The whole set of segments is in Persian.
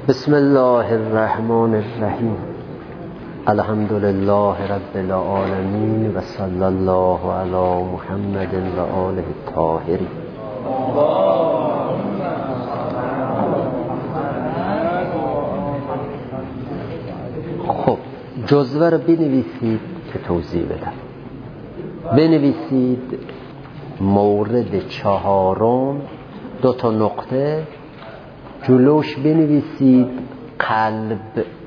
بسم الله الرحمن الرحیم. الحمد لله رب العالمین و صلی الله علی محمد و آله الطاهرین. خب جزوه رو بنویسید که توضیح بدم. بنویسید مورد چهارم، دو تا نقطه جلوش بنویسید قلب.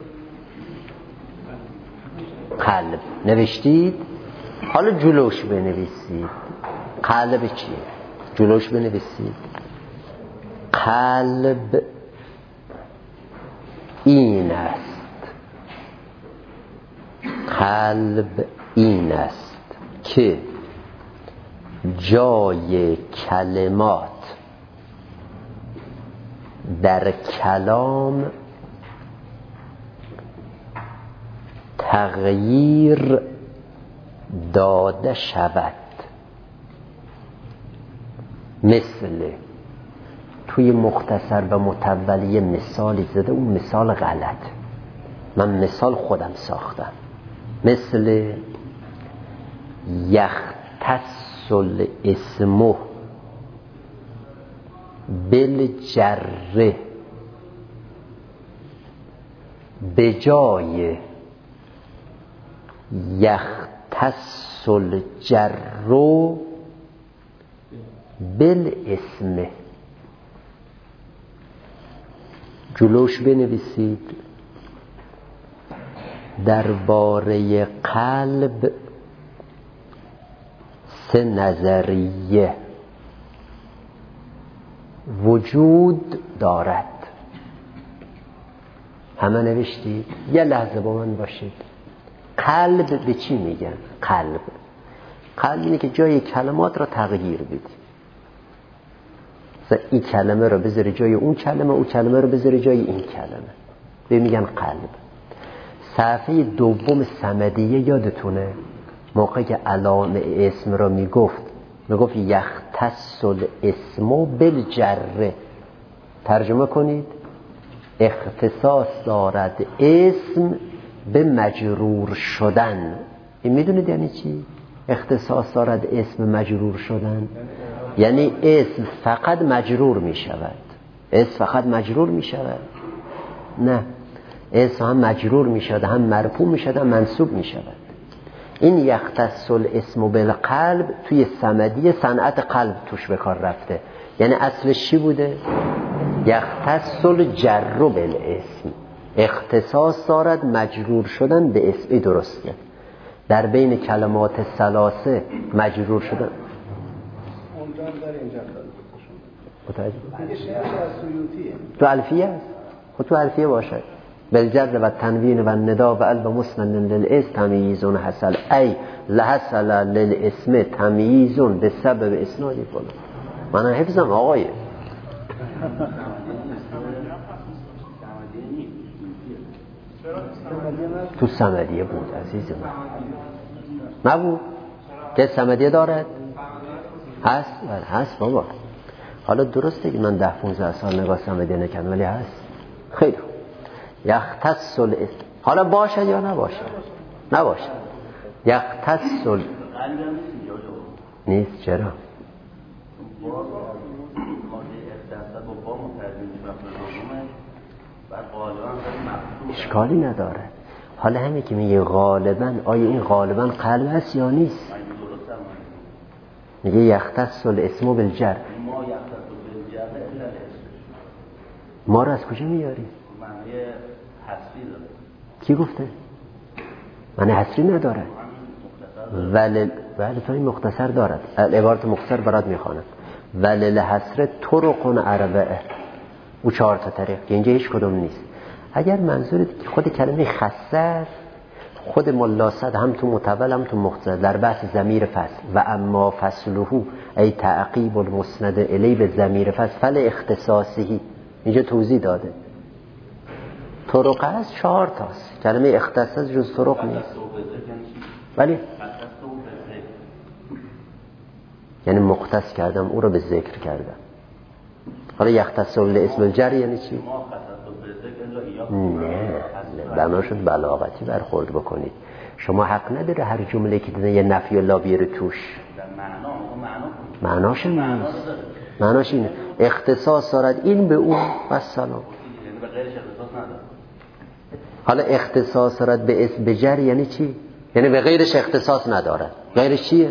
قلب نوشتید، حالا جلوش بنویسید قلب چیه؟ جلوش بنویسید قلب این است. قلب این است که جای کلمات در کلام تغییر داده شود. مثل توی مختصر و متولیه مثالی زده، اون مثال غلط، من مثال خودم ساختم. مثل یختص الاسم بالجره، به جای یختص الجر بالاسم جلوش بنویسید درباره قلب سه نظریه وجود دارد. همه نوشتید؟ یه لحظه با من باشید. قلب به چی میگن؟ قلب اینه که جای کلمات را تغییر بدی. مثلا این کلمه رو بذاری جای اون کلمه، اون کلمه رو بذاری جای این کلمه، به میگن قلب. صفحه دوم صمدیه یادتونه موقعی که علامه اسم را میگفت یختص الاسم بالجره، ترجمه کنید اختصاص دارد اسم به مجرور شدن. این میدونید یعنی چی؟ اختصاص دارد اسم مجرور شدن یعنی اسم فقط مجرور می شود. اسم فقط مجرور می شود؟ نه، اسم هم مجرور می شود، هم مرفوع می شود، هم منصوب می شود. این یختص الاسم بالقلب توی صمدیه صنعت قلب توش به کار رفته. یعنی اصلش چی بوده؟ یختص الجر بالاسم، اختصاص دارد مجرور شدن به اسم. درسته، در بین کلمات ثلاثه مجرور شدن. اونجا در اینجا متوجه؟ دیگه شعر از سیوطیه. تو الفیه است. خب تو الفیه باشه. بالجر و تنوین و الندا و ال و مسند للاسم تمییز حصل ای لحصل للاسم تمییز به سبب اسنادی فلان. من حفظم آقای تو صمدیه بود عزیز من. نبود که صمدیه دارد؟ هست بابا. حالا درسته که من 10-15 سال نگاه صمدیه نکردم ولی هست. خیلی یختص الاسم. حالا باشه یا نباشه؟ یختص نیست. چرا؟ اشکالی نداره. حالا همین که میگه غالبا، آیا این غالبا قلب هست یا نیست؟ میگه یختص الاسم بالجر. ما رو از کجا میاری؟ معنی حسری داره. کی گفته؟ معنی حسری نداره. ولی تا این مختصر دارد. عبارت مختصر برات میخوانم. ولی لحسر طرق اربعه، او 4 تا طریق که اینجا هیچ کدوم نیست. اگر منظورت خود کلمه خصه است، خود ملاصد هم تو متول هم تو مختصر در بحث ضمیر فصل و اما فصله ای تعقیب المسند الی به ضمیر فصل فل اختصاصی، اینجا توضیح داده. طرق هست 4 تاست. کلمه اختصاص جز طرق نیست. ولی یعنی مختص کردم، او رو به ذکر کردم. حالا یختص الاسم الجر یعنی چی؟ ما خصص نه بنا شد بلاغتی برخورد بکنید. شما حق نداره هر جمله که دیدن یه نفی الله بیاره توش. معناش نیست. معناش اینه اختصاص دارد این به اون و سلام. حالا اختصاص دارد به اسم بجر یعنی چی؟ یعنی به غیرش اختصاص ندارد. غیرش چیه؟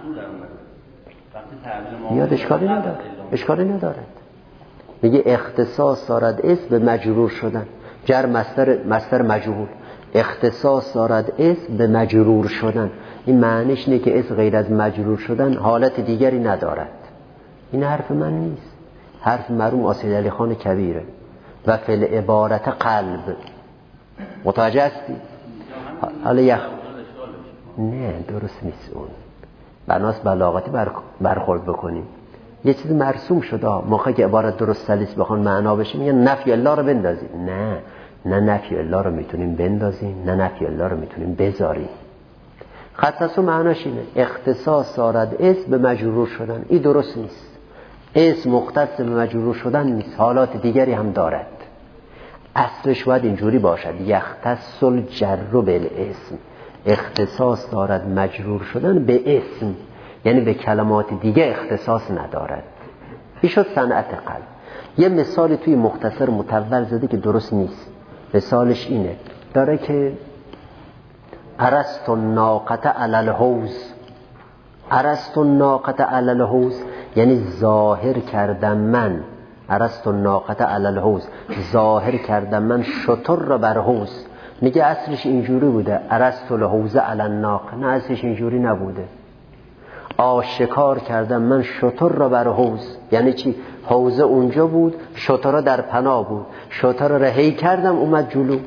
میاد اشکالی ندارد. میگه اختصاص دارد اسم به مجرور شدن. جر مصدر مجهول. اختصاص دارد اسم به مجرور شدن. این معنیش اینه که اسم غیر از مجرور شدن حالت دیگری ندارد. این حرف من نیست. حرف مرحوم آصیل علی خان کبیره. و فی العبارت قلب. متوجه هستی؟ حالا نه درست نیست اون. بناس بلاغتی برخورد بکنیم. یه چیز مرسوم شده موقعی که عبارت درست سلیس بخوان معنا بشه میگن نفی الله رو بندازیم. نه نفی الله رو میتونیم بندازیم، نه نفی الله رو میتونیم بذاریم. خصص و معناش اینه اختصاص دارد اسم به مجرور شدن. این درست نیست. اسم مختص به مجرور شدن نیست، حالات دیگری هم دارد. اصلش باید اینجوری باشد یختص الجر بالاسم. اختصاص دارد مجرور شدن به اسم، یعنی به کلمات دیگه اختصاص ندارد. این شد صنعت قلب. یه مثالی توی مختصر مطول زده که درست نیست. مثالش اینه داره که ارسط الناقة علی الحوض. ارسط الناقة علی الحوض یعنی ظاهر کردم من. ارسط الناقة علی الحوض ظاهر کردم من شتر را بر حوض. میگه اصلش اینجوری بوده ارسط الحوض علی الناقة. نه اصلش اینجوری نبوده. آشکار کردم من شتر را بر حوض. یعنی چی؟ حوض اونجا بود، شتر در پناه بود، شتر را رهی کردم اومد جلو.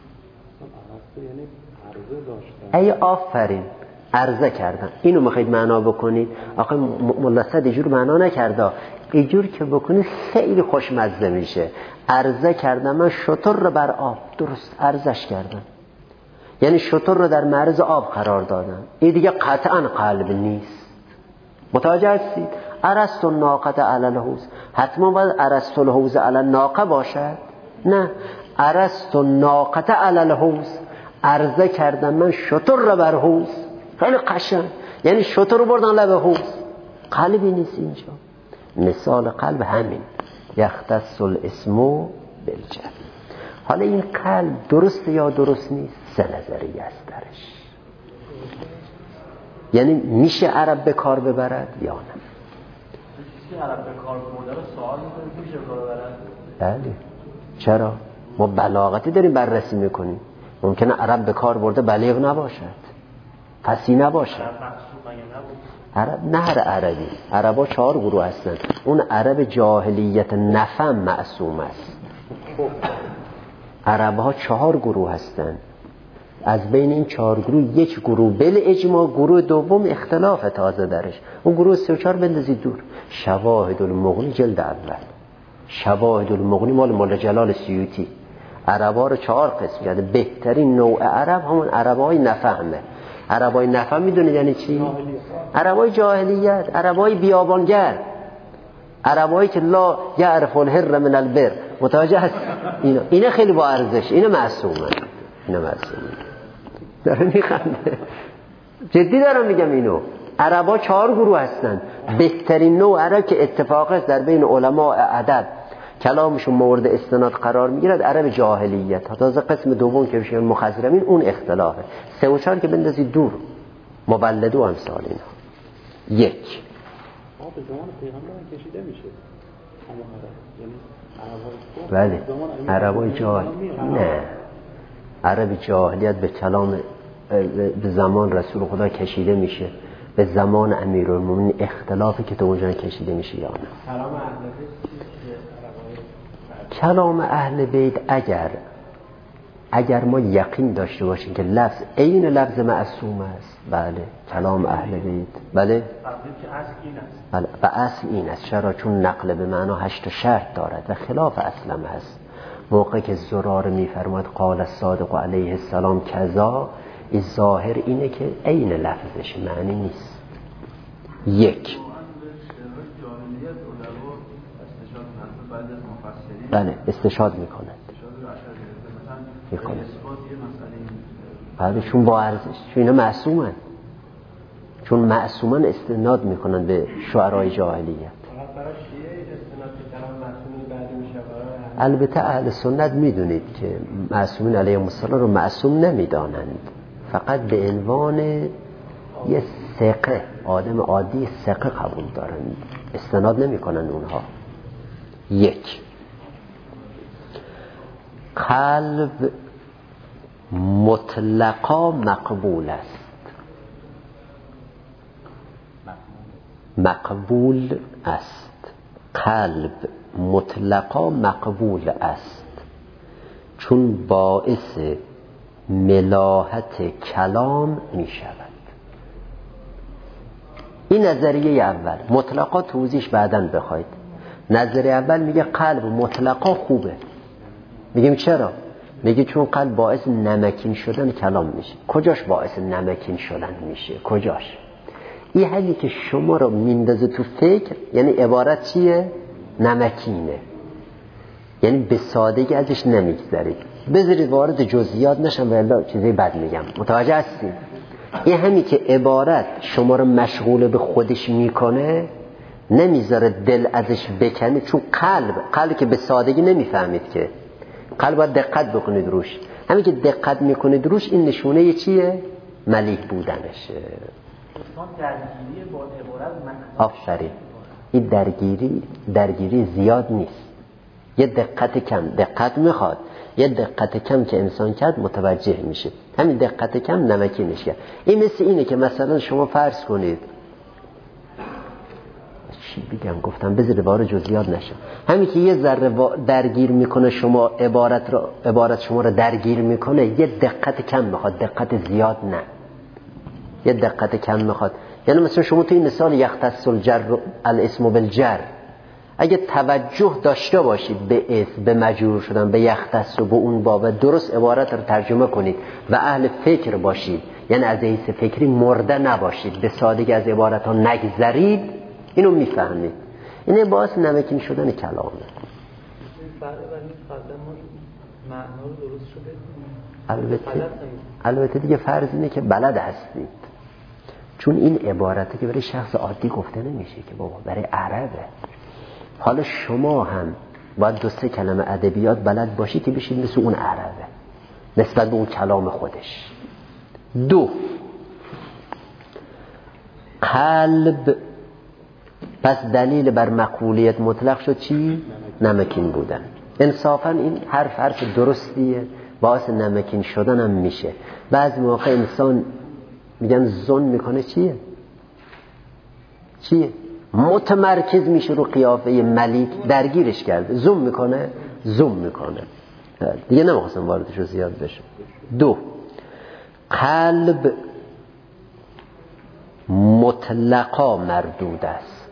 ای آفرین عرضه کردم. اینو میخواید معنا بکنید؟ آخه ملصد اینجور معنا نکرده. اینجور که بکنید خیلی خوشمزه میشه. عرضه کردم من شتر را بر آب. درست عرضش کردم، یعنی شتر را در معرض آب قرار دادم. این دیگه قطعا قلب نیست. متوجه هستید؟ ارسط الناقة علی الحوض حتما باید ارسط الحوض علی الناقة باشد؟ نه، ارسط الناقة علی الحوض عرضه کردم من شتر را بر حوض. خیلی قشنگ، یعنی شتر رو بردن لب حوض. قلبی نیست اینجا. مثال قلب همین یختص الاسم بالجر. حالا این قلب درسته یا درست نیست؟ سه نظریه است درش. یعنی میشه عرب به کار ببرد یا نه؟ چیزی که عرب به کار برده رو سوال میکنه میشه به کار ببرد؟ بله. چرا؟ ما بلاغتی داریم بررسی میکنیم. ممکنه عرب به کار برده بلیغ نباشد، فصیح نباشد. عرب نه هر عربی. عربا 4 گروه هستند. اون عرب جاهلیت نفهم معصوم است. عربها 4 گروه هستند. از بین این 4 گروه یک گروه بل اجماع، گروه دوم اختلاف تازه درش. اون گروه 3 و 4 بندازید دور. شواهد المغنی جلد اول. شواهد المغنی مال مولا جلال سیوطی. عربا رو 4 قسم کرده. بهترین نوع عرب همون عربای نفهمه. عربای نفهم میدونید یعنی چی؟ عربای جاهلیت، عربای بیابانگر، عربایی که لا یعرف الحر من البر. متوجه هست؟ اینا خیلی با ارزش. اینا معصومه. داره میخنده. جدی دارم میگم. اینو عربا 4 گروه هستن. بهترین نوع عرب که اتفاق است در بین علماء ادب کلامشون مورد استناد قرار میگیرد عرب جاهلیت. تازه قسم دوم که میشه مخضرمین اون اختلافه. 3 و 4 که بندازید دور. مولد و امثال اینا. 1 به زمان پیغمبر کشیده میشه. بله. عربای نه، عرب جاهلیت به کلام به زمان رسول خدا کشیده میشه. به زمان امیرالمومنین اختلافی که تو اونجا کشیده میشه یا نه. کلام اهل بیت اگر ما یقین داشته باشیم که لفظ عین لفظ معصوم است، بله کلام اهل بیت، بله و اصل این است. چرا؟ چون نقل به معنا 8 شرط دارد و خلاف اصلم هست. موقع که زرار میفرماد قال الصادق علیه السلام کذا، این ظاهر اینه که عین لفظش معنی نیست. 1 بله استشهاد میکنند. مثلا اثبات یه مسئله بعد چون با ارزش، چون اینا معصومن، چون معصومن استناد میکنن به شعرهای جاهلیت. البته اهل سنت میدونید که معصومین علیهم السلام رو معصوم نمیدانند، فقط به عنوان یه ثقه، آدم عادی ثقه قبول دارند، استناد نمیکنن اونها. یک، قلب مطلقا مقبول است، مقبول است، قلب مطلقا مقبول است، چون باعث ملاحت کلام می شود. این نظریه اول، مطلقا توضیحش بعداً بخواید. نظریه اول میگه قلب مطلقا خوبه. میگیم چرا؟ میگه چون قلب باعث نمکین شدن کلام میشه. کجاش باعث نمکین شدن میشه؟ کجاش؟ این حالی که شما رو میندازه تو فکر، یعنی عبارت چیه؟ نمکینه، یعنی به سادگی ازش نمیگذارید. بذارید وارد جزئیات نشم ولی چیزی بد میگم. متوجه هستید؟ این همی که عبارت شما رو مشغول به خودش میکنه، نمیذاره دل ازش بکنه، چون قلب که به سادگی نمیفهمید که قلب باید دقت بکنید روش. همین که دقت میکنید روش، این نشونه یه چیه؟ ملیک بودنشه. درگیری با عبارت آفرین. این درگیری زیاد نیست، یه دقت کم، دقت میخواد، یه دقت کم که انسان کرد متوجه میشه. همین دقت کم نمکینش کرد. این مثل اینه که مثلا شما فرض کنید، چی بگم، گفتم بذار وارد جزئیات نشم. همین که یه ذره درگیر میکنه شما، عبارت شما رو درگیر میکنه، یه دقت کم میخواد، دقت زیاد نه، یه دقت کم میخواد. یعنی مثلا شما تو این مثال یختص الجر الاسم بالجر، اگه توجه داشته باشید به اسم، به مجرور شدن، به یختص و به اون باب، درست عبارت رو ترجمه کنید و اهل فکر باشید، یعنی از حیث فکری مرده نباشید، به سادگی از عبارت ها نگذرید، اینو میفهمید. اینه باعث نمکین شدن کلامه. البته دیگه فرض اینه که بلد هستید، چون این عبارته که برای شخص عادی گفته نمیشه که بابا، برای عربه. حالا شما هم باید 2-3 کلمه ادبیات بلد باشی که بشید مثل اون عربه نسبت به اون کلام خودش. 2، قلب پس دلیل بر مقبولیت مطلق شد چی؟ نمکین بودن. انصافا این حرف درستیه، باعث نمکین شدن هم میشه. بعضی موقع انسان میگن ظن میکنه چیه؟ متمرکز میشه رو قیافه ملیک، درگیرش کرده، زوم میکنه دیگه. نمیخواستم واردش رو زیاد بشم. 2، قلب مطلقا مردود است.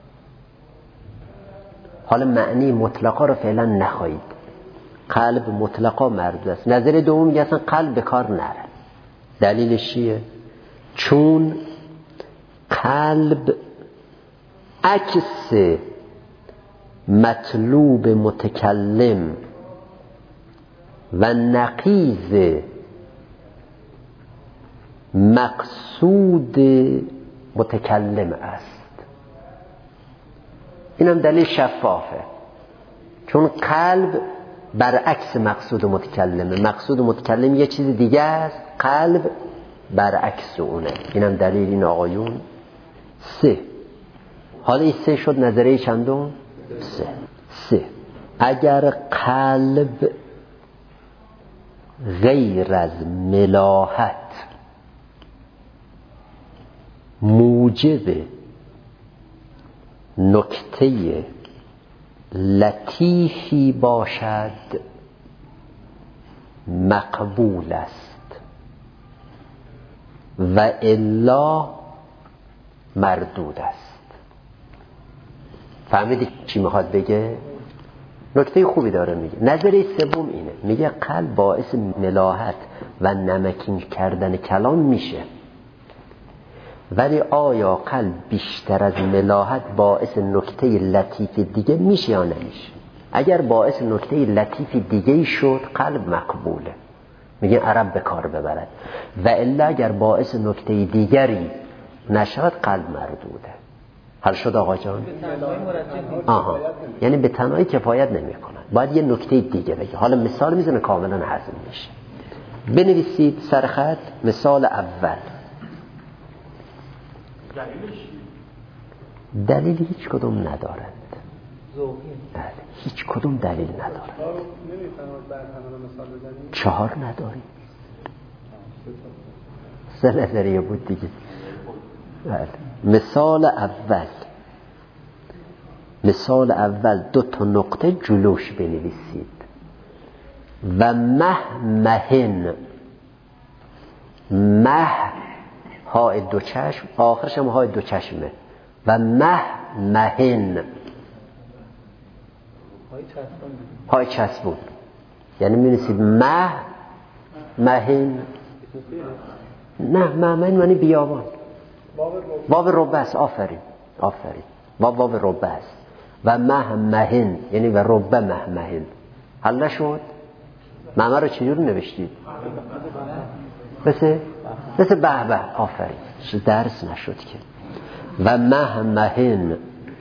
حالا معنی مطلقا رو فعلا نخواهید. قلب مطلقا مردود است. نظر دوم میگه اصلا قلب به کار نره. دلیلش چیه؟ چون قلب عکس مطلوب متکلم و نقیض مقصود متکلم است. اینم دلیل شفافه، چون قلب برعکس مقصود متکلمه. مقصود متکلم یه چیز دیگه است، قلب برعکس اونه. اینم دلیل این آقایون. 3، حالا این 3 شد نظریه چندم؟ 3. اگر قلب غیر از ملاحت موجب نکته لطیفی باشد مقبول است و الا مردود است. فهمیدی چی میخواد بگه؟ نکته خوبی داره میگه. نظریه سوم اینه، میگه قلب باعث ملاحت و نمکین کردن کلام میشه، ولی آیا قلب بیشتر از ملاحت باعث نکته لطیف دیگه میشه یا نمیشه؟ اگر باعث نکته لطیف دیگه شد قلب مقبوله، میگه عرب به کار ببرد، و الا اگر باعث نکته دیگری نشد قلب مردوده. حل شد آقا جان؟ آها، یعنی به تنهایی کفایت نمی کند، باید یه نکته دیگه بگه. حالا مثال میزنه کاملا هضم میشه. بنویسید سرخط مثال اول. دلیل هیچ کدوم ندارند، بله هیچ کدوم دلیل ندارند. 4 نداریم، 3 نظریه بود دیگه. بله. مثال اول 2 تا نقطه جلوش بنویسید. و مهن های 2 چشم، آخرش هم های 2 چشمه. و مهن های چسبون، یعنی می‌نویسید مهن. نه مهن معنی بیابان، واو ربع است. آفرین واو ربع است. و مهن یعنی و ربع مهن. حل نشد؟ مهمه رو چجور نوشتید؟ مثل به. آفرین، درس نشد که. و مهن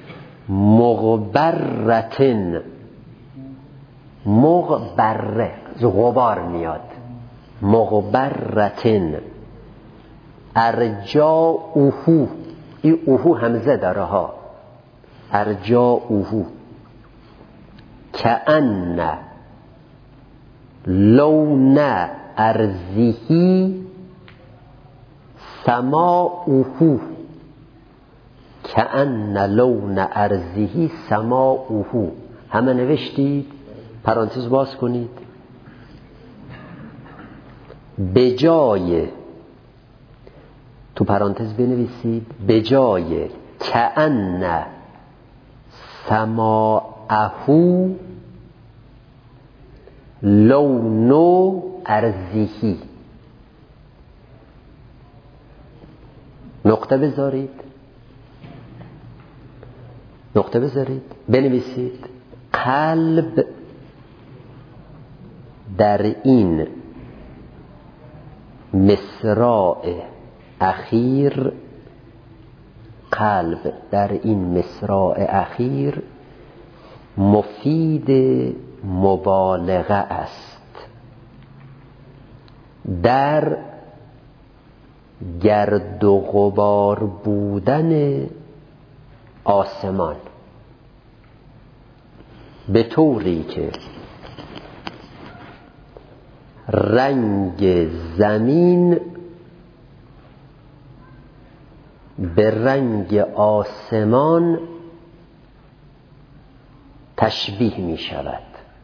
مغبرتن، مغبره غبار میاد، مغبرتن ارجاؤه، این اوهو همزه داره ها، ارجاؤه کأن لون ارضیه سماؤه، کأن لون ارضیه سماؤه. همه نوشتید؟ پرانتز باز کنید. به جای، تو پرانتز بنویسید به جای کأن سماؤه لون ارضیه، نقطه بذارید بنویسید قلب در این مصراع اخیر، قلب در این مصراع اخیر مفید مبالغه است در گرد و غبار بودن آسمان، به طوری که رنگ زمین به رنگ آسمان تشبیه می شود.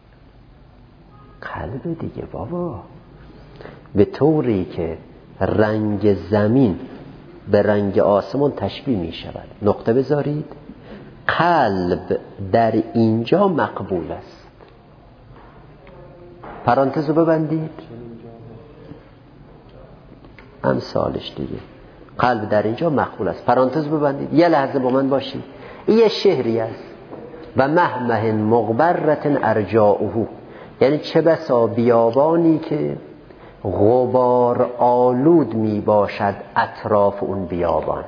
قلب دیگه بابا، به طوری که رنگ زمین به رنگ آسمان تشبیه می شود. نقطه بذارید. قلب در اینجا مقبول است. پرانتز رو ببندید. امثالش دیگه. قلب در اینجا مقبول است. پرانتز ببندید. یه لحظه با من باشید. این یه شعری است. و مهمه مغبرت ارجاؤه، یعنی چه بسا بیابانی که غبار آلود می باشد اطراف اون بیابان.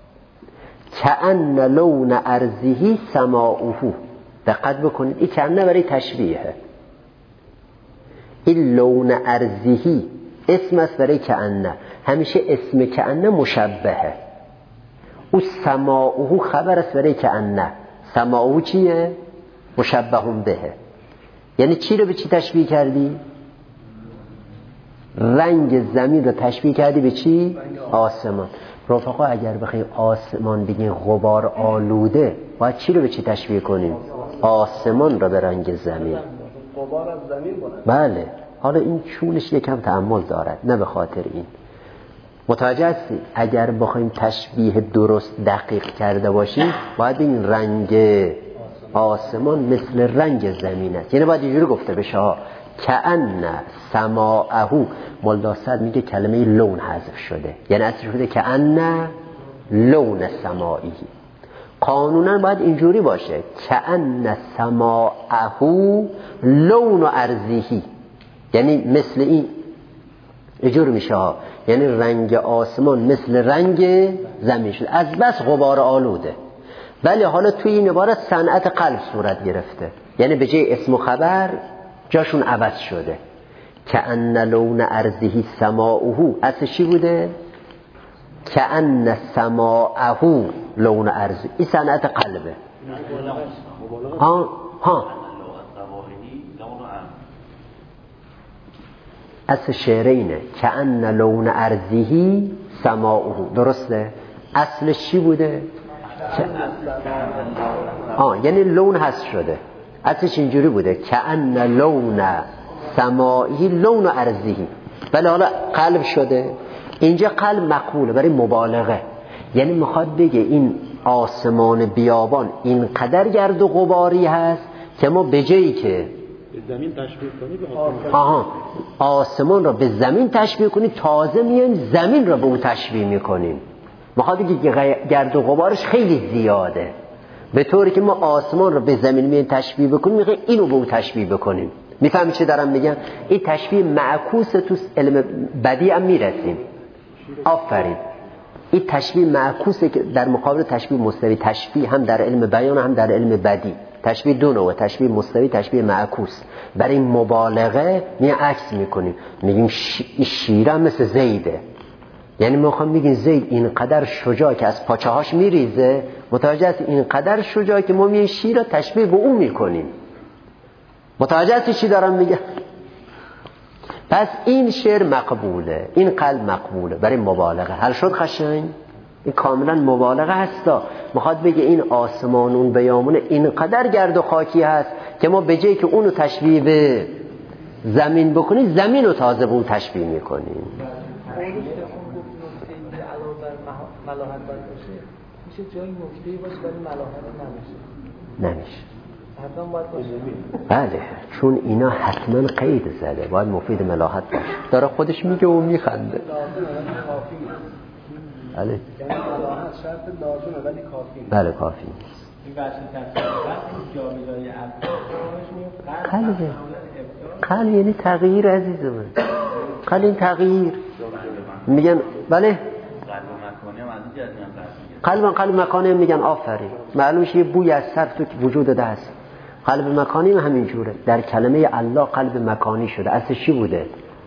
کأن لون ارضیه سماؤه، دقت بکنید این کأن برای تشبیهه. این لون ارضیه اسم است برای کأن، همیشه اسم کأن مشبهه. او سماؤه خبر است برای کأن. سماؤه چیه؟ مشبهون بهه. یعنی چی رو به چی تشبیه کردی؟ رنگ زمین رو تشبیه کردی به چی؟ آسمان. رفقا اگر بخوایم آسمان بگیم غبار آلوده، باید چی رو به چی تشبیه کنیم؟ آسمان رو به رنگ زمین. غبار از زمین بلند. بله. حالا این چونش یکم تأمل دارد، نه به خاطر این. متوجه هستی؟ اگر بخوایم تشبیه درست دقیق کرده باشیم، باید این رنگ آسمان مثل رنگ زمین است. یعنی باید اینجوری گفته بشه ها، کأن سماعه. مولدا صد میگه کلمه لون حذف شده، یعنی اصل شده کأن لون سماعی. قانونا باید اینجوری باشه کأن سماعه لون ارضیه، یعنی مثل این اینجور میشه ها، یعنی رنگ آسمان مثل رنگ زمین شد از بس غبار آلوده. ولی حالا توی این عبارت صنعت قلب صورت گرفته، یعنی به جای اسم و خبر جاشون عوض شده. کأن لون ارضه سماعه، اصل چی بوده؟ کأن سماعه لون ارضه، این صنعت قلبه. ها اصل شعر اینه کأن لون ارضه سماعه، درسته؟ اصلش چی بوده؟ یعنی لون هست شده، اصلش اینجوری بوده کأن لون سماعه لون ارضه، ولی حالا قلب شده. اینجا قلب مقبوله برای مبالغه، یعنی میخواد بگه این آسمان بیابان اینقدر گرد و غباری هست که ما به جایی که زمین تشبیه کنی به آسمان را به زمین تشبیه کنی، تازه میایم زمین را به اون تشبیه میکنیم. میخواد بگه گرد و غبارش خیلی زیاده، به طوری که ما آسمان را به زمین میایم تشبیه بکنیم، میخواد اینو به اون تشبیه بکنیم. میفهمی چه دارم میگم؟ این تشبیه معکوس تو علم بدیع هم میرسیم. آفرین، این تشبیه معکوسه که در مقابل تشبیه مستوی. تشبیه هم در علم بیان هم در علم بدیع تشبیه دو نوعه، تشبیه مستوی، تشبیه معکوس. برای مبالغه می عکس میکنیم، میگیم شیر هم مثل زیده، یعنی ما میخوام بگیم زید اینقدر شجاع که از پاچه هاش میریزه، متوجه است اینقدر شجاع که ما می شیر را تشبیه به اون میکنیم. متوجه است چی دارم میگم؟ پس این شعر مقبوله، این قلب مقبوله برای مبالغه. حل شد خشنگ؟ این کاملا مبالغه هستا. میخواد بگه این آسمان اون بیامونه اینقدر گرد و خاکی هست که ما به جایی که اونو تشبیه به زمین بکنیم، زمین رو تازه به اون تشبیه میکنیم. ملاحت باشه میشه جای نکته‌ای باشه ولی ملاحت نمیشه. حتما باید باشه. بله، چون اینا حتما قید زده، باید مفید ملاحت باشه. داره خودش میگه و میخنده. بله. یعنی ملاحت شرط لازمه ولی کافی نیست. بله کافی نیست. این بحث تفسیر جابجایی قلبه. قلب یعنی تغییر عزیز من. قلب این تغییر. میگن بله. قلب مکانی هم میگن آفرین. معلوم میشه یه بوی از سر تو وجود ده هست. قلب مکانی هم همین جوره. در کلمه الله قلب مکانی شده. اصل چی بوده؟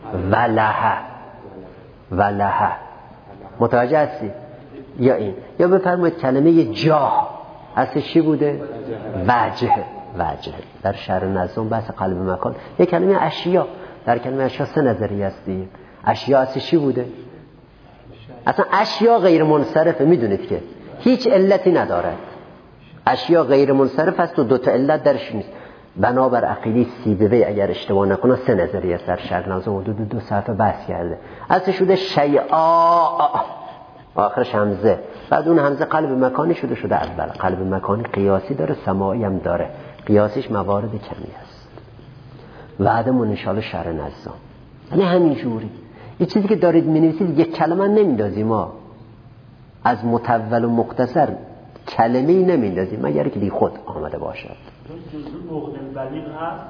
ولها. متوجه هستی؟ یا این یا بفرمایید کلمه جاه اصل چی بوده؟ وجه. در شرح نظم بحث قلب مکان یک کلمه اشیا. در کلمه اشیا سه نظریه است دیگه. اشیا اصل چی بوده؟ اصلا اشیا غیر منصرفه، میدونید که هیچ علتی ندارد. اشیا غیر منصرف است و دوتا علت درش نیست. بنابر عقیده سیبوی اگر اشتباه نکنم سه نظریه است در شرح نظم حدود 2 صفحه بحث کرده. اصل شده شیعا آخرش همزه، بعد اون همزه قلب مکانی شده اول. قلب مکانی قیاسی داره، سماعی هم داره. قیاسیش موارد کمی است. بعدمون انشاءالله شرح نظم. یعنی همین جوری این چیزی که دارید می‌نویسید یک کلمه نمیندازیم، ما از مطول و مختصر کلمه‌ای نمیندازیم مگر که دیگه خود آمده باشد. مغنی البلیغ هست؟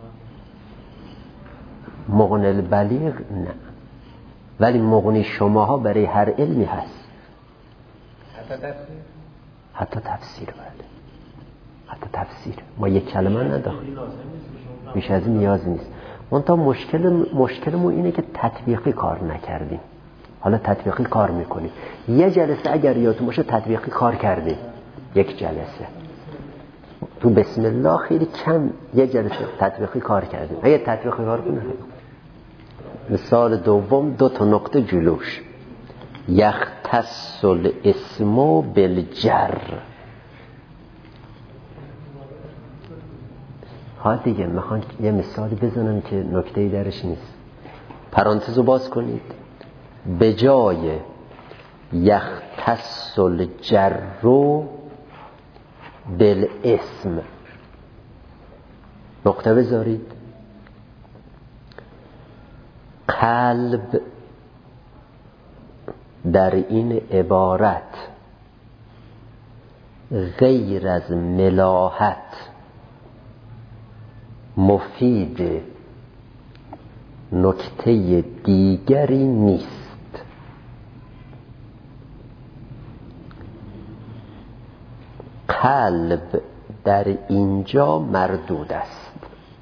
مغنی البلیغ نه، ولی مغنی شماها برای هر علمی هست. حتی تفسیر بله. حتی تفسیر ما یک کلمه نداریم، بیش از این نیاز نیست. منتها مشکلمون اینه که تطبیقی کار نکردیم. حالا تطبیقی کار میکنیم. یه جلسه اگر یادتون باشه تطبیقی کار کردیم، یک جلسه تو بسم الله خیلی کم یه جلسه تطبیقی کار کردیم. اگه تطبیقی کار کنیم مثال دوم 2 نقطه جلوش یختص الاسم بالجر. ها دیگه میخوان یه مثالی بزنم که نکته‌ای درش نیست. پرانتزو باز کنید. به جای یختص الجر بالاسم نقطه بذارید. قلب در این عبارت غیر از ملاحت مفید نکته دیگری نیست. قلب در اینجا مردود است.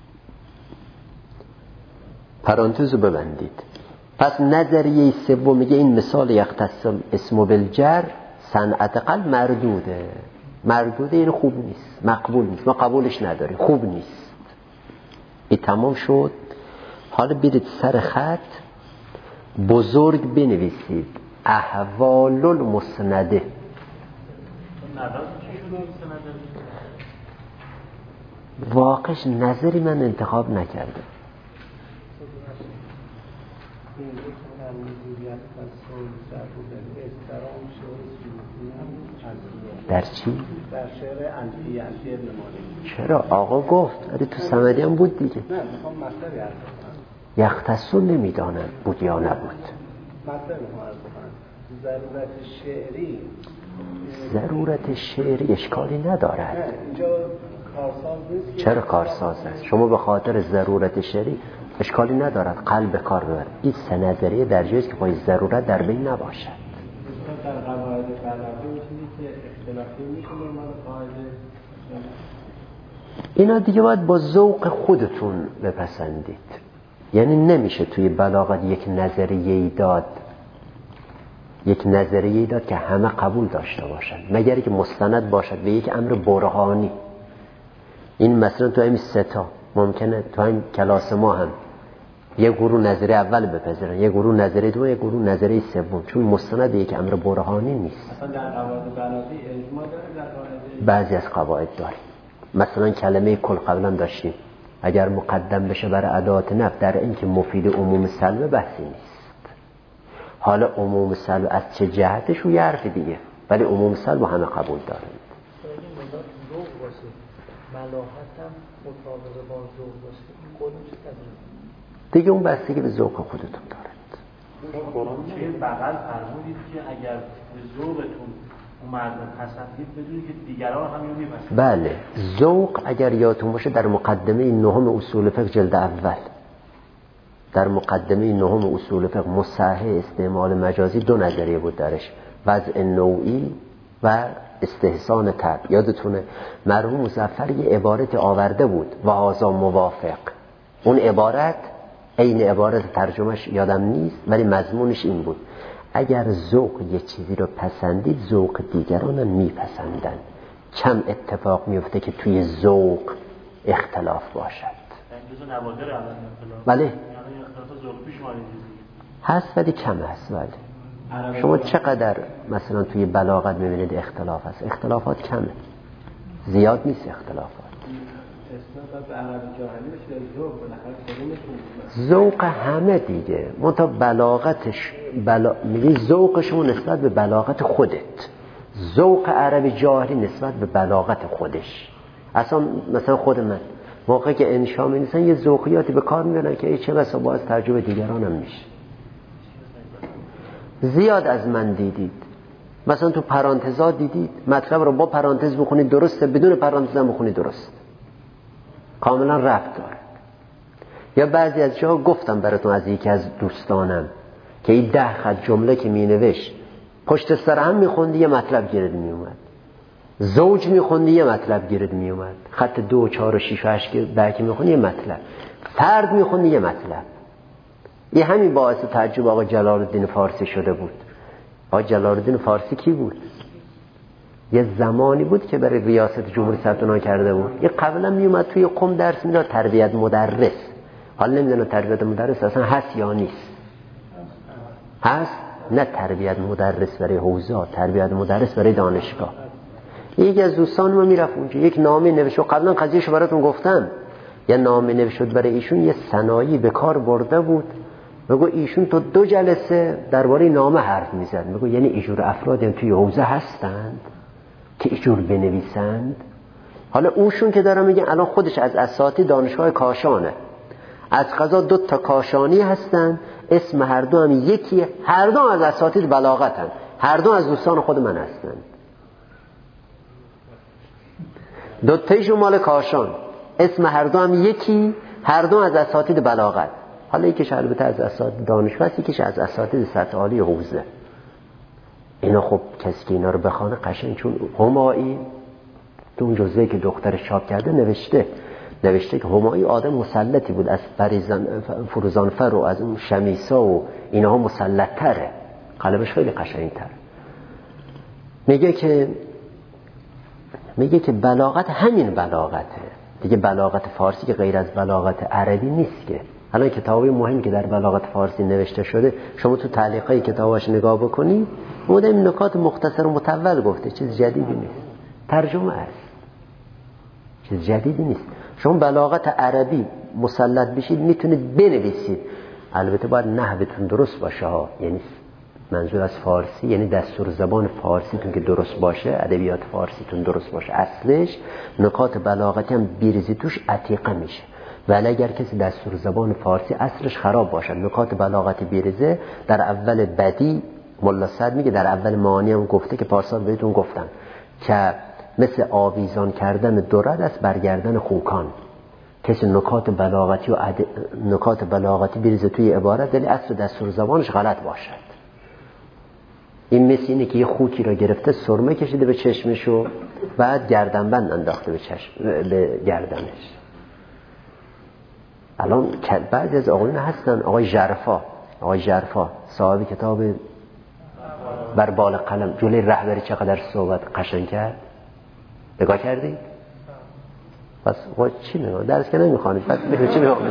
پرانتز رو ببندید. پس نظریه سوم میگه این مثال یختص اسم بالجر صنعت قلب مردوده. مردوده این خوب نیست، مقبول نیست، ما قبولش نداریم، خوب نیست. این تمام شد. حالا برید سر خط بزرگ بنویسید احوال المسنده. واقعش نظری من انتخاب نکردم. در چی؟ در شعر انفیه ابن مالک. چرا؟ آقا گفت ولی تو صمدی هم بود دیگه. نه میخوام مطلبی عرض کنم. یختصو نمیدانم بود یا نبود. مطلبی میخوام عرض کنم. ضرورت شعری اشکالی ندارد. نه اینجا کارساز نیست. چرا کارساز است؟ شما به خاطر ضرورت شعری اشکالی ندارد قلب کار ببر. این سه نظریه در جایی است که باید ضرورت در بین نباشد. در قواعد بلاغه می‌بینی که اختلافی میشه نرمال قاعده. اینا دیگه باید با ذوق خودتون بپسندید. یعنی نمیشه توی بلاغت یک نظریه‌ای داد که همه قبول داشته باشن مگر که مستند باشد به یک امر برهانی. این مثلا تو همین ستا ممکنه تو همین کلاس ما هم یه گروه نظریه اول بپذیرن، یه گروه نظریه دوم، یه گروه نظریه سوم، چون مستند به یک امر برهانی نیست. مثلا در قواعد بلاغه اجماع داره، در قواعد بعضی از قواعد داریم. مثلا کلمه کل قبلا داشتیم اگر مقدم بشه برای ادات نفی در اینکه مفید عموم سلبه بحثی نیست. حالا عموم سلب از چه جهتش و یه حرف دیگه، ولی عموم سلب همه قبول دارن. ملاحتم مطابق با ذوق باشه این قولم چه تدریج دیگه اون بستگی به ذوق خودتون دارد. چه بغل فرمودید که اگر به ذوقتون اون مردم پسندید بدونید که دیگران هم اینو میپسندن. بله ذوق اگر یادتون باشه در مقدمه 9 اصول فقه جلد اول، در مقدمه 9 اصول فقه مصحح استعمال مجازی 2 نظریه بود درش، وضع نوعی و استحسان طبع. یادتونه مرحوم مظفر یه عبارت آورده بود و هذا موافق. اون عبارت عین عبارت ترجمهش یادم نیست ولی مضمونش این بود اگر ذوق یه چیزی رو پسندید ذوق دیگران هم میپسندن. کم اتفاق میفته که توی ذوق اختلاف باشد. جزء نوادر الان اختلاف. بله یعنی اختلاف ذوق پیش اومده هست ولی کم هست. بله شما چقدر مثلا توی بلاغت میبینید اختلاف هست؟ اختلافات کمه، زیاد نیست اختلافات. ذوق همه دیگه منتها بلاغتش میگی ذوق شما نسبت به بلاغت خودت، ذوق عربی جاهلی نسبت به بلاغت خودش. اصلا مثلا خود من موقعی که انشا می‌نویسن یه ذوقیاتی به کار میبرن که چه بسا باز ترجمه دیگران هم میشه. زیاد از من دیدید مثلا تو پرانتزا دیدید مطلب رو با پرانتز بخونید درسته، بدون پرانتز هم بخونید درست، کاملا ربط داره. یا بعضی از جاها گفتم براتون از یکی از دوستانم که این 10 خط جمله که می نوشت پشت سر هم میخوندی یه مطلب گیرد می اومد، زوج میخوندی یه مطلب گیرد می اومد، خط 2 4 و 6 و 8 که میخوندی یه مطلب، فرد میخوندی یه مطلب. این همین باعث تعجب آقا جلال الدین فارسی شده بود. آقا جلال الدین فارسی کی بود؟ یه زمانی بود که برای ریاست جمهوری ثبت کرده بود. یه قبلا می اومد توی قم درس میداد تربیت مدرس. حالا نمیدونم تربیت مدرس اصلا هست یا نیست. هست؟ نه تربیت مدرس برای حوزه، تربیت مدرس برای دانشگاه. یکی از دوستان ما میرفت اونجا یک نامه نوشت، قبلا قضیهشو براتون گفتم. یه نامه نوشت برای ایشون، یه صنایعی به کار برده بود. میگه ایشون تو 2 جلسه درباره نامه حرف میزد. میگه یعنی ایجور افرادی توی حوزه هستند که ایجور بنویسند. حالا اوشون که داره میگه الان خودش از اساتید دانشگاه کاشانه، از قضا 2 تا کاشانی هستن، اسم هر دو هم یکیه، هر دو از اساتید بلاغتن، هر دو از دوستان خود من هستن. دوتایشون مال کاشان، اسم هر دو هم یکی، هر دو از اساتید بلاغت. حالا یکیش البته از اساتید دانشور، یکیش از اساتید سطح عالی حوزه. اینا خب کسی که اینا رو بخونه قشنگ، چون همایی تو اون جزوه‌ای که دخترش چاپ کرده نوشته که همایی آدم مسلطی بود، از فروزانفر و از اون شمیسا و اینها مسلط تره، قلبش خیلی قشنگ تر. میگه که بلاغت همین بلاغته دیگه. بلاغت فارسی که غیر از بلاغت عربی نیست که. الان کتابی مهم که در بلاغت فارسی نوشته شده، شما تو تعلیقای کتاباش نگاه بکنید، اون این نکات مختصر و مطول گفته، چیز جدیدی نیست، ترجمه است، چیز جدیدی نیست. شما بلاغت عربی مسلط بشید میتونید بنویسید، البته باید نحوتون درست باشه ها، یعنی منظور از فارسی یعنی دستور زبان فارسیتون که درست باشه، ادبیات فارسیتون درست باشه، اصلش نکات بلاغتی هم بیریزی توش عتیقه میشه. ولی اگر کسی دستور زبان فارسی اصلش خراب باشه، نکات بلاغتی بیریزه، در اول بدی ملا سعد میگه، در اول معانی هم گفته که پارسال بهتون گفتم که مثل آویزان کردن درد است برگردن خوکان. کسی نکات بلاغتی بیریزه توی عبارت، ولی اصل دستور زبانش غلط باشد. این مثل اینه که یه خوکی را گرفته، سرمه کشیده به چشمش و بعد گردنبند انداخته به گردنش. الان بعضی از آقایون هستن، آقای ژرفا صاحب کتاب بر بال قلم جلوی رهبری چقدر صحبت قشنگ کرد، نگاه کردی؟ پس چی نگاه؟ درس که نمیخوانید، پس چی نگاه؟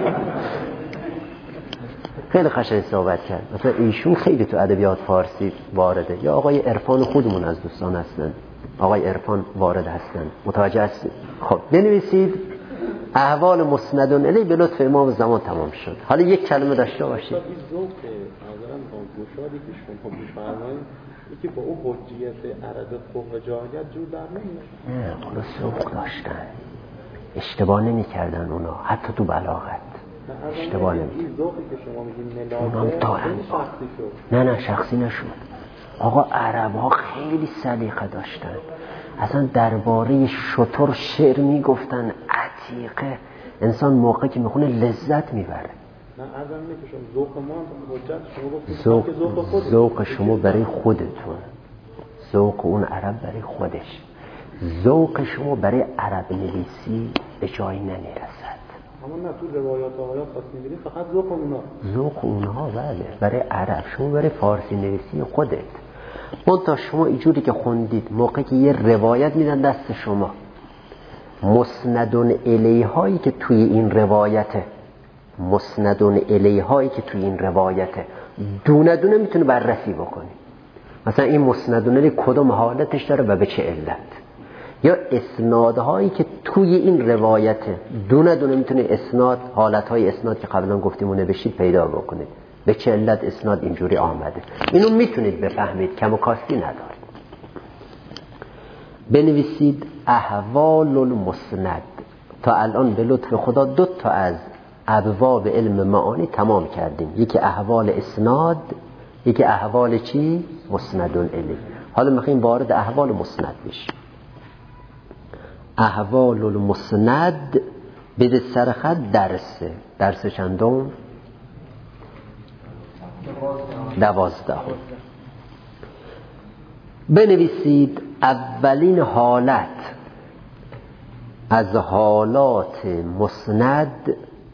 خیلی قشنگ صحبت کرد. مثلا ایشون خیلی تو ادبیات فارسی وارده. یا آقای عرفان خودمون از دوستان هستن، آقای عرفان وارد هستن، متوجه هستید؟ خب بنویسید احوال مسند الیه به لطف امام زمان تمام شد. حالا یک کلمه داشته باشید. این ذوق نظرم با گشادی که شما می‌فرمایید، یکی با اون حجیت عرض فوق جاهلیت جور در نمیاد. نه، خلاص ذوق داشتن، اشتباه نمی‌کردن اونا، حتی تو بلاغت اشتباه نمی‌کردن. این ذوقی که شما میگین ملاحظه نه شخصی نشد. آقا عرب‌ها خیلی سلیقه داشتن، اصلا درباره شتر شعر میگفتن عتیقه، انسان موقعی که میخونه لذت میبره. نه ازم میکشم ذوق ما حجت، ذوق شما برای خودتون، ذوق اون عرب برای خودش، ذوق شما برای عرب نویسی به جایی نمیرسد. اما نه تو روایات آیات خاص می‌بینید فقط ذوق اونها بله برای عرب، شما برای فارسی نویسی خودت. منتها شما اینجوری که خوندید، موقعی که یه روایت میدن دست شما، مسندون الیهایی که توی این روایته دونه دونه میتونه بررسی بکنی. مثلا این مسندون الیه کدوم حالتش داره و به چه علت، یا اسنادهایی که توی این روایته دونه دونه میتونه اسناد، حالتهای اسناد که قبلا گفتیم اون نوشید پیدا بکنید، به چه علت اسناد اینجوری آمده. اینو میتونید بفهمید، کم و کاستی نداره. بنویسید احوال المسند. تا الان به لطف خدا 2 تا از ابواب علم معانی تمام کردیم، یکی احوال اسناد، یکی احوال چی؟ مسندون الیه. حالا میخوایم وارد احوال مسند بشیم. احوال المسند بده سرخط درس چندم؟ 12. بنویسید اولین حالت از حالات مسند.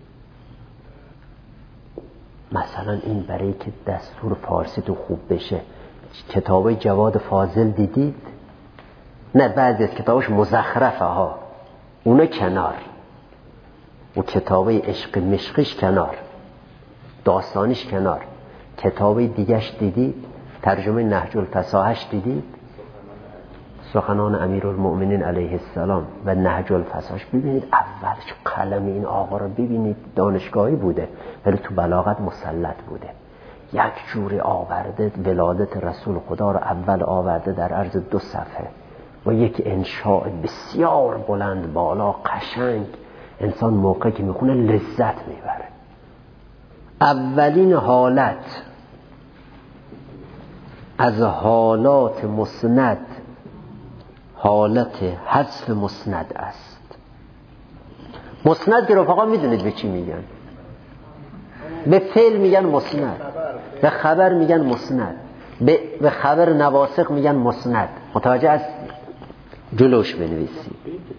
مثلا این برای که دستور فارسی تو خوب بشه، کتابای جواد فاضل دیدید؟ نه، بعضی از کتاباش مزخرفه ها، اونا کنار، و کتابای عشق مشقش کنار، داستانش کنار. کتابای دیگهش دیدید؟ ترجمه نهج الفصاحش دیدید؟ سخنان امیرالمؤمنین علیه السلام و نهج الفصاحش ببینید، اول چه قلم این آقا رو ببینید، دانشگاهی بوده ولی تو بلاغت مسلط بوده. یک جوری آورده ولادت رسول خدا رو اول آورده در عرض 2 صفحه و یک انشاء بسیار بلند بالا قشنگ، انسان موقعی که میخونه لذت میبره. اولین حالت از حالات مسند حالت حذف مسند است. مسند که رفقا میدونید به چی میگن؟ به فعل میگن مسند، به خبر میگن مسند، به خبر نواسق میگن مسند. متوجه است؟ جلوش بنویسید.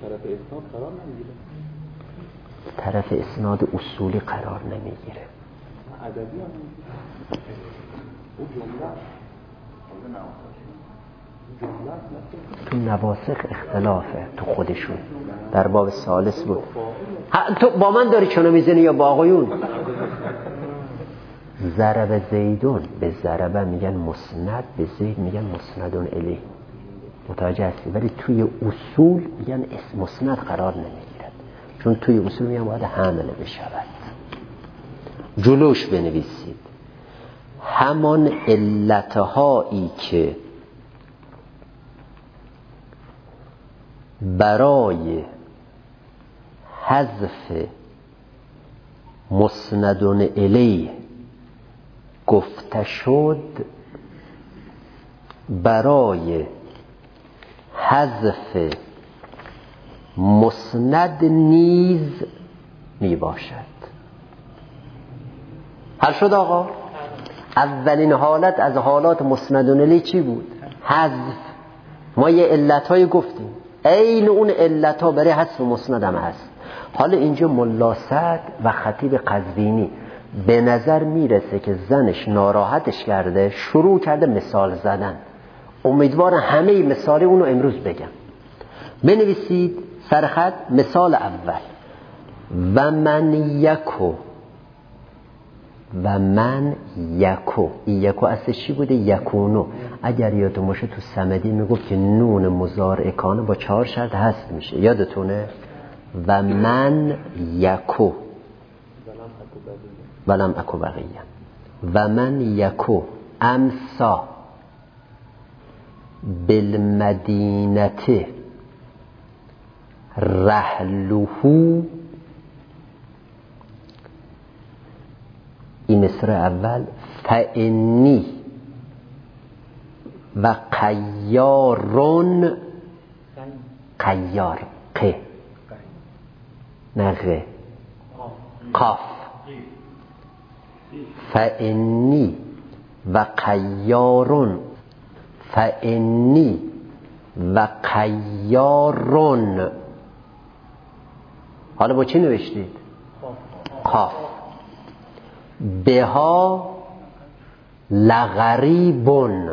طرف اسناد اصولی قرار نمیگیره. تو نواسق اختلافه تو خودشون، در باب ثالث بود. تو با من داری چونو میزنی یا با آقایون؟ ضرب زیدون، به ضربه میگن مسند، به زید میگن مسندون الیه. متوجه هستی؟ ولی توی اصول میگن اسم مسند قرار نمیگیرد، چون توی اصول میگن باید حمله بشود. جلوش بنویسید همان علتهایی که برای حذف مسندون الیه گفته شد، برای حذف مسند نیز می باشد. حل شد آقا؟ اولین حالت از حالات مسندون الیه چی بود؟ حذف. ما یه علتهای گفتیم، این اون علتها برای حذف مسند هم هست. حالا اینجا ملا سعد و خطیب قزوینی به نظر میرسه که زنش ناراحتش کرده، شروع کرده مثال زدن. امیدوارم همه مثالی اونو امروز بگم. بنویسید سرخط مثال اول: و من یکو. و من یکو، این یکو اصلش چی بوده؟ یکونو. اگر یادتون باشه تو صمدی میگفت که نون مضارع کانه با 4 شرط هست میشه، یادتونه؟ و من یکو ولم اکو بقیه. و من یکو امسا بالمدینه رحلهو. این مصر اول: فانی و قیارون. قیار ق نه غ، قاف. فانی و قیارون. فانی و قیارون. حالا با چی نوشتید؟ قاف. بها لغریبون.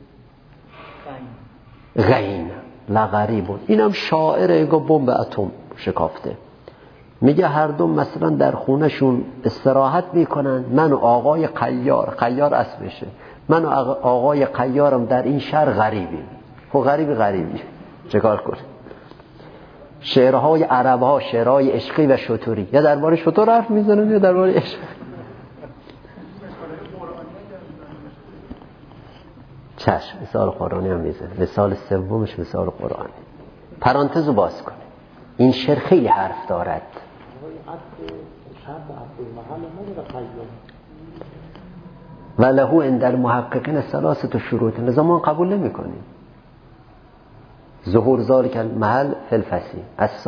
غین لغریبون. اینم شاعره گو بمب اتم شکافته. میگه هر دو مثلا در خونهشون استراحت میکنن، من و آقای قیار اسمشه، من و آقای قیارم در این شهر غریبیم. خب غریبی چکار کنه؟ شعرهای عربها شعرهای عشقی و شطوری، یا درباره شطور حرف میزنن یا درباره عشق. چشم، مثال قرآنی هم میزنه. مثال سومش مثال قرآنی. پرانتزو باز کنه. این شعر خیلی حرف دارد. و لهو عند المحققین ثلاثه شروط، لذا ما قبول نمی کنیم. ظهور ذالک المحل فی الفصیح.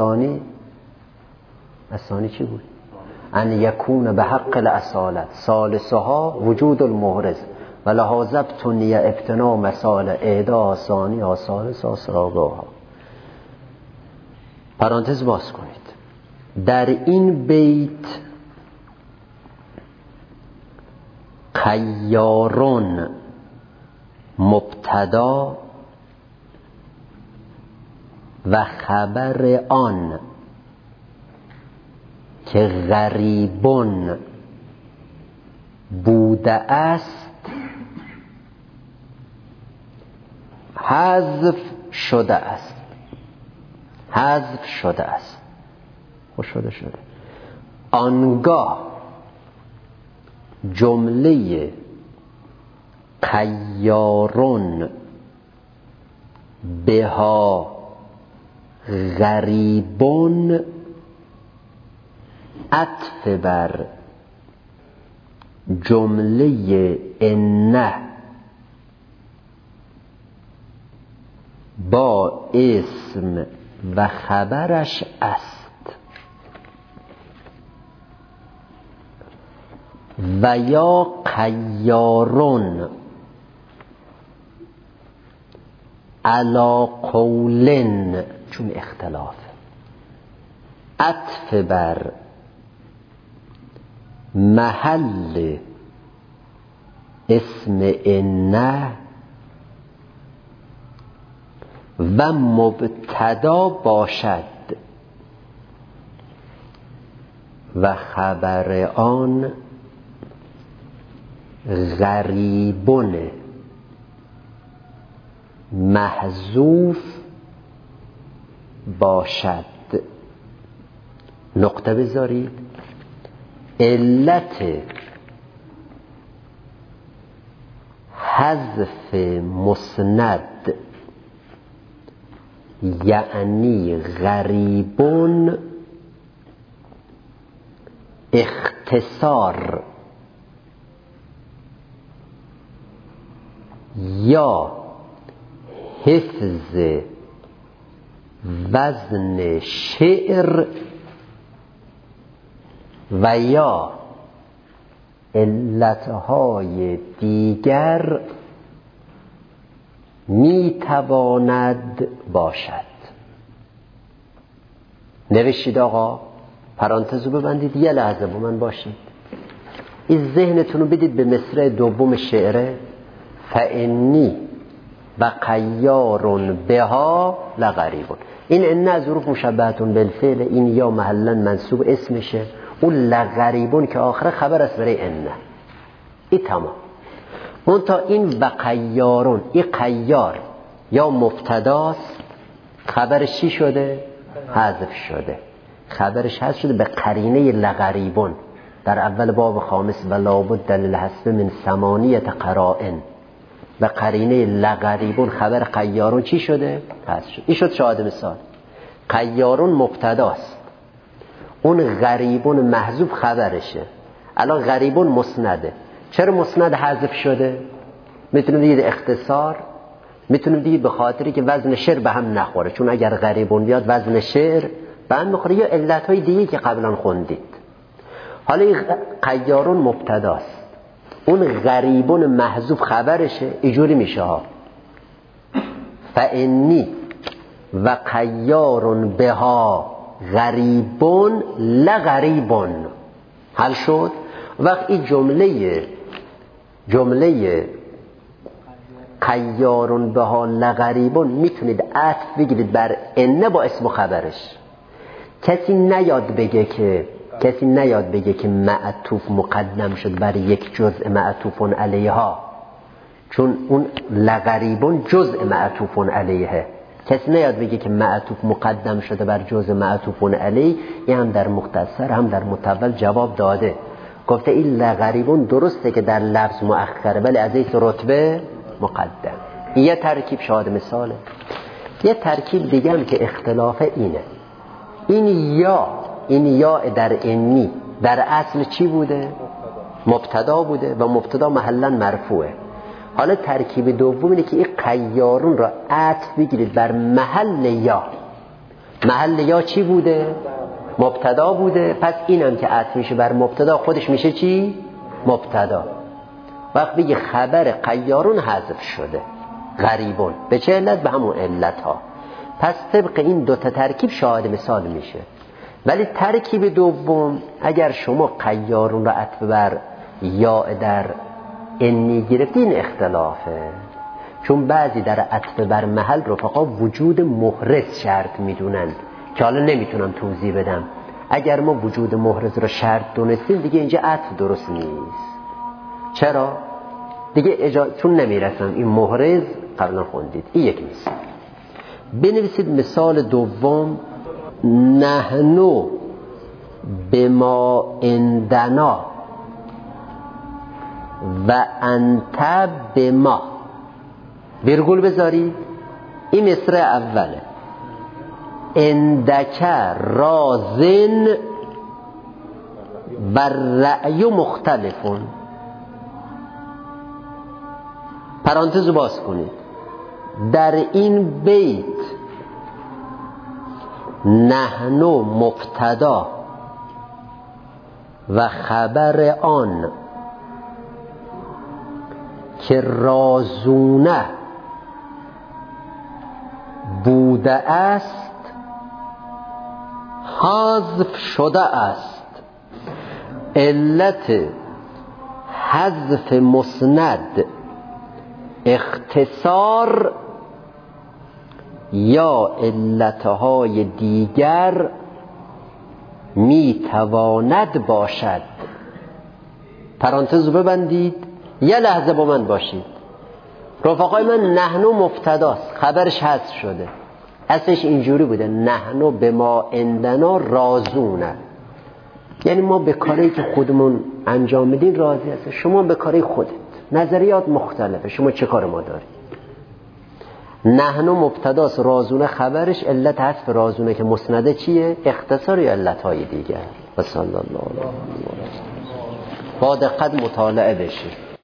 الثانی چی بود؟ ان یکون به حق الاصالت ثالثها وجود المحرز و لحاظبت نیه ابتنا مسال اعدا ثانی ها ثالث ها سراغها. پرانتز باز کنید. در این بیت قیارون مبتدا و خبر آن که غریبون بوده است حذف شده است. حذف شده است. خوش شده. آنگاه جمله قیارون بها غریبون عطف بر جمله انه با اسم و خبرش است و یا قیارون علی قولن، چون اختلاف عطف بر محل اسم انه و مبتدا باشد و خبر آن غریبون محذوف باشد. نقطه بذارید. علت حذف مسند یعنی غریبون اختصار یا حفظ وزن شعر و یا علتهای دیگر میتواند باشد. نوشید آقا، پرانتز رو ببندید، یه لحظه با من باشید. این ذهنتون رو بدید به مصرع دوم شعره. فانی و قیارون بها لغریبون. این ان از حروف مشبهتون بالفعل، این یا محلا منصوب اسمشه، اون لغریبون که آخره خبر است برای ان. این تمام. منتها این و قیارون، این قیار یا مبتداست، خبرش چی شده؟ حذف شده. خبرش حذف شده به قرینه لغریبون در اول باب خامس و لابد دلیل حسب من 8 قرائن. و قرینه لغریبون خبر قیارون چی شده؟ حذف شد. این شد شاهد مثال. قیارون مبتداست، اون غریبون محذوف خبرشه. الان غریبون مسنده. چرا مسند حذف شده؟ میتونیم بگید اختصار، میتونیم بگید به خاطری که وزن شعر به هم نخوره، چون اگر غریبون بیاد وزن شعر به هم میخوره، یا علتهای دیگه که قبلا خوندید. حالا این قیارون مبتداست، اون غریبون محذوف خبرشه. اینجوری میشه ها: فانی و قیارون بها غریبون لغریبون. حل شد. وقت این جمله قیارون بها لغریبون میتونید عطف بگیرید بر انه با اسم و خبرش. کسی نیاد بگه که معطوف مقدم شد بر یک جزء معطوفون علیها، چون اون لغریبون جزء معطوفون علیه. کسی نیاد بگه که معطوف مقدم شده بر جزء معطوفون علیه. این هم در مختصر هم در مطول جواب داده، گفته این لغریبون درسته که در لفظ مؤخره ولی از این رتبه مقدم. این یه ترکیب شاهد مثاله. یه ترکیب دیگه هم که اختلاف اینه، این یا در انی در اصل چی بوده؟ مبتدا بوده و مبتدا محلا مرفوعه. حالا ترکیب دوم اینه که این قیارون را عطف بگیرید بر محل یا. محل یا چی بوده؟ مبتدا بوده. پس اینم که عطف میشه بر مبتدا خودش میشه چی؟ مبتدا. وقت بگی خبر قیارون حذف شده، غریبون. به چه علت؟ به همون علت ها. پس طبق این دوتا ترکیب شاهد مثال میشه. ولی ترکیب دوم اگر شما قیارون را عطف بر یا در انی گرفتین اختلافه، چون بعضی در عطف بر محل رفقا وجود محرز شرط میدونند که حالا نمیتونم توضیح بدم. اگر ما وجود محرز را شرط دونستیم دیگه اینجا عطف درست نیست. چرا؟ دیگه چون نمیرسم این محرز قبلا خوندید. این یک مثال. بنویسید مثال دوم: نحنو بما عندنا و انت بما. ویرگول بذارید. این مصرع اوله. عندک رازن و رأی مختلفون. پرانتز باز کنید. در این بیت نحن مبتدا و خبر آن که رازونه بوده است حذف شده است. علت حذف مسند اختصار یا علتهای دیگر میتواند باشد. پرانتز ببندید، یه لحظه با من باشید. رفقای من، نحنو مبتداست، خبرش حذف شده. اصلش اینجوری بوده نحنو به ما عندنا رازونه، یعنی ما به کاری که خودمون انجام میدین راضی هست، شما به کاری خودت. نظریات مختلفه، شما چه کار ما دارید؟ نحنو مبتداست، رازونه خبرش، علت حذف رازونه که مسنده چیه؟ اختصار یا علتهای دیگر. و صلی الله علیه و با دقت مطالعه بشید.